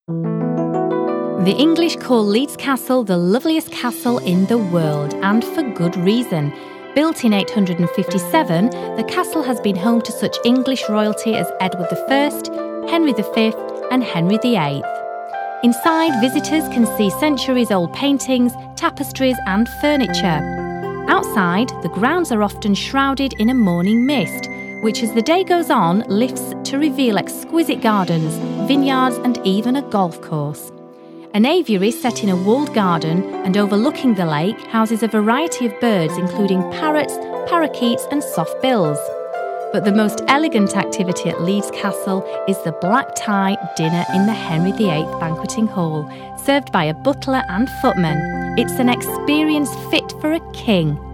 The English call Leeds Castle the loveliest castle in the world, and for good reason. Built in 857, the castle has been home to such English royalty as Edward I, Henry V and Henry VIII. Inside, visitors can see centuries-old paintings, tapestries and furniture. Outside, the grounds are often shrouded in a morning mist, which as the day goes on lifts to reveal exquisite gardens, vineyards and even a golf course. An aviary set in a walled garden and overlooking the lake houses a variety of birds including parrots, parakeets and soft bills. But the most elegant activity at Leeds Castle is the black tie dinner in the Henry VIII banqueting hall, served by a butler and footman. It's an experience fit for a king.